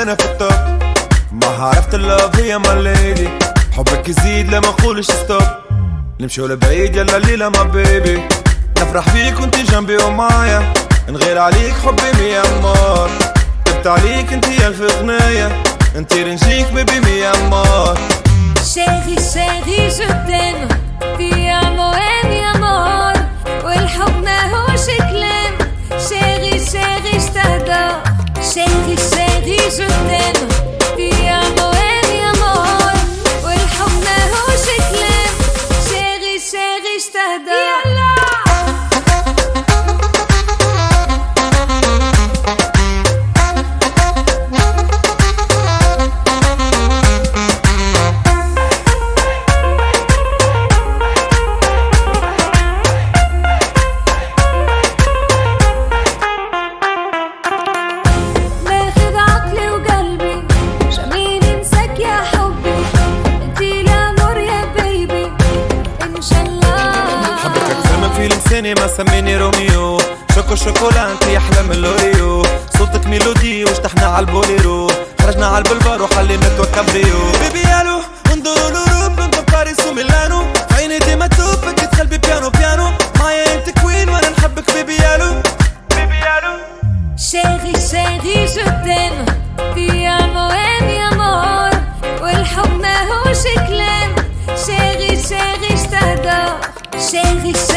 انا في التوب. ما عرفت اللوف هي ماليدي، حبك يزيد لما اقولش ستوب. نمشيو لبعيد يلا الليلة ما بيبي، نفرح بيك وانت جنبي ومعايا، نغير عليك حبي 100 مرة. كتبت عليك انت 1000 اغنية، نطير نجيك بيبي 100 مرة. شاغي شاغي جو تيم تي امو اني امور، والحب ماهوش كلام. شاغي شاغي اشتهدى، شاغي شاغي جو تيم تي امو اني امور، والحب ماهوش كلام. شاغي شاغي اشتهدى يلا. لساني ما سميني روميو، شوكو شوكولا انت احلى من لوريو. صوتك ميلودي واشتحنا عالبوليرو، خرجنا عالبلبار وحلينا كابريو. بيبي الو انظروا لوروب من باريس وميلانو، عيني ديما توب بدي قلبي بيانو بيانو. معايا انت كوين وانا نحبك بيبي الو بيبي الو. شاغي شاغي جو تيم تي امو اني امور، والحب ماهوش كلام. شاغي شاغي اشتهدى، شاغي